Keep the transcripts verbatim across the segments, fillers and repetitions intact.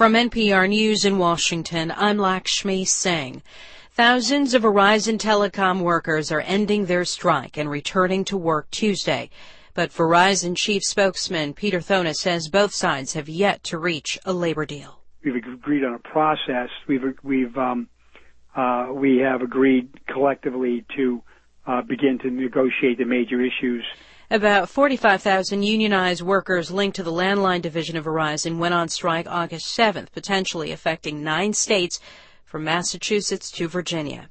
From N P R News in Washington, I'm Lakshmi Singh. Thousands of Verizon Telecom workers are ending their strike and returning to work Tuesday. But Verizon chief spokesman Peter Thonis says both sides have yet to reach a labor deal. We've agreed on a process. We've we've um, uh, we have agreed collectively to uh, begin to negotiate the major issues. About forty-five thousand unionized workers linked to the landline division of Verizon went on strike August seventh, potentially affecting nine states from Massachusetts to Virginia.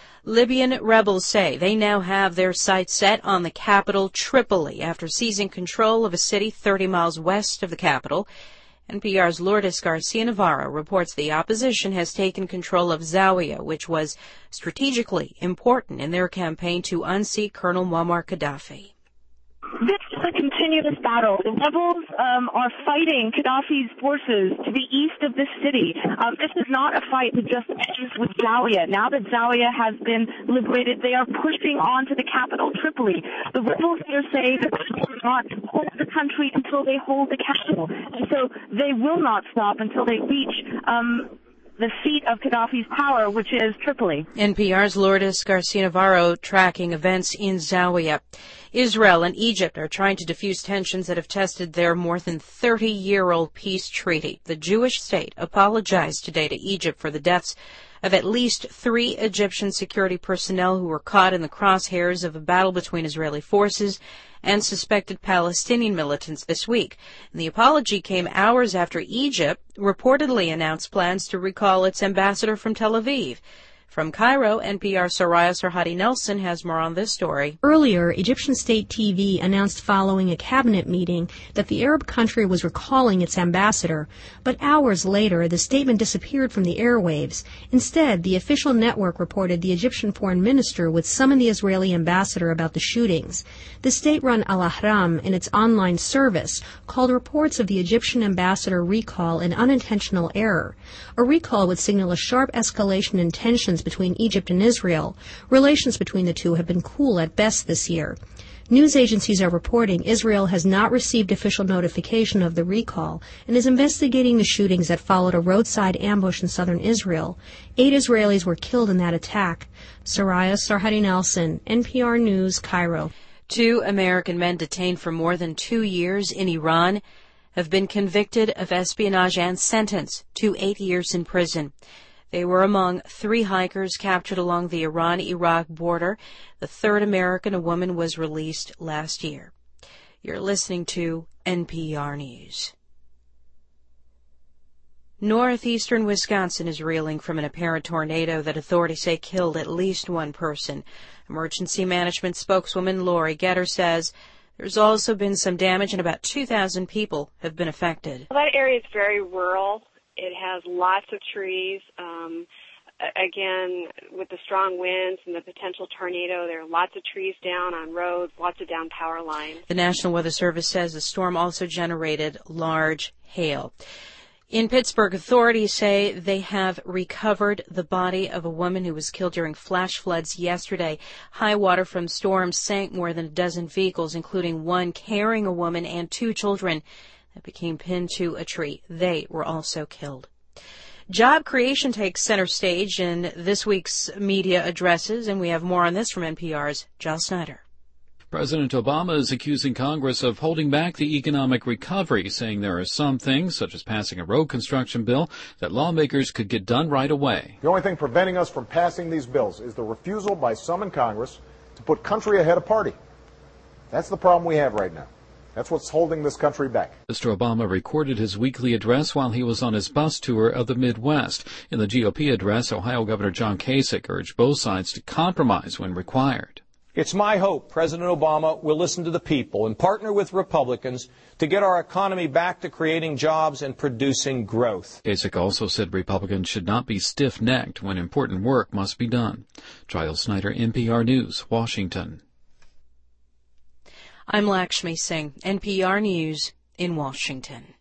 Libyan rebels say they now have their sights set on the capital, Tripoli, after seizing control of a city thirty miles west of the capital. N P R's Lourdes Garcia-Navarro reports the opposition has taken control of Zawiya, which was strategically important in their campaign to unseat Colonel Muammar Gaddafi. This is a continuous battle. The rebels um, are fighting Gaddafi's forces to the east of this city. Um, this is not a fight that just ends with Zawiya. Now that Zawiya has been liberated, they are pushing on to the capital, Tripoli. The rebels here say that they will not hold the country until they hold the capital. And so they will not stop until they reach um, the seat of Gaddafi's power, which is Tripoli. N P R's Lourdes Garcia-Navarro tracking events in Zawiya. Israel and Egypt are trying to defuse tensions that have tested their more than thirty-year-old peace treaty. The Jewish state apologized today to Egypt for the deaths of at least three Egyptian security personnel who were caught in the crosshairs of a battle between Israeli forces and suspected Palestinian militants this week. And the apology came hours after Egypt reportedly announced plans to recall its ambassador from Tel Aviv. From Cairo, N P R's Soraya Sarhadi Nelson has more on this story. Earlier, Egyptian state T V announced following a cabinet meeting that the Arab country was recalling its ambassador, but hours later the statement disappeared from the airwaves. Instead, the official network reported the Egyptian foreign minister would summon the Israeli ambassador about the shootings. The state-run Al-Ahram, in its online service, called reports of the Egyptian ambassador recall an unintentional error. A recall would signal a sharp escalation in tensions between Egypt and Israel. Relations between the two have been cool at best this year. News agencies are reporting Israel has not received official notification of the recall and is investigating the shootings that followed a roadside ambush in southern Israel. Eight Israelis were killed in that attack. Soraya Sarhadi Nelson, N P R News, Cairo. Two American men detained for more than two years in Iran have been convicted of espionage and sentenced to eight years in prison. They were among three hikers captured along the Iran-Iraq border. The third American, a woman, was released last year. You're listening to N P R News. Northeastern Wisconsin is reeling from an apparent tornado that authorities say killed at least one person. Emergency management spokeswoman Lori Getter says there's also been some damage and about two thousand people have been affected. Well, that area is very rural. It has lots of trees. Um, again, with the strong winds and the potential tornado, there are lots of trees down on roads, lots of down power lines. The National Weather Service says the storm also generated large hail. In Pittsburgh, authorities say they have recovered the body of a woman who was killed during flash floods yesterday. High water from storms sank more than a dozen vehicles, including one carrying a woman and two children that became pinned to a tree. They were also killed. Job creation takes center stage in this week's media addresses, and we have more on this from N P R's Giles Snyder. President Obama is accusing Congress of holding back the economic recovery, saying there are some things, such as passing a road construction bill, that lawmakers could get done right away. The only thing preventing us from passing these bills is the refusal by some in Congress to put country ahead of party. That's the problem we have right now. That's what's holding this country back. Mister Obama recorded his weekly address while he was on his bus tour of the Midwest. In the G O P address, Ohio Governor John Kasich urged both sides to compromise when required. It's my hope President Obama will listen to the people and partner with Republicans to get our economy back to creating jobs and producing growth. Kasich also said Republicans should not be stiff-necked when important work must be done. Giles Snyder, N P R News, Washington. I'm Lakshmi Singh, N P R News in Washington.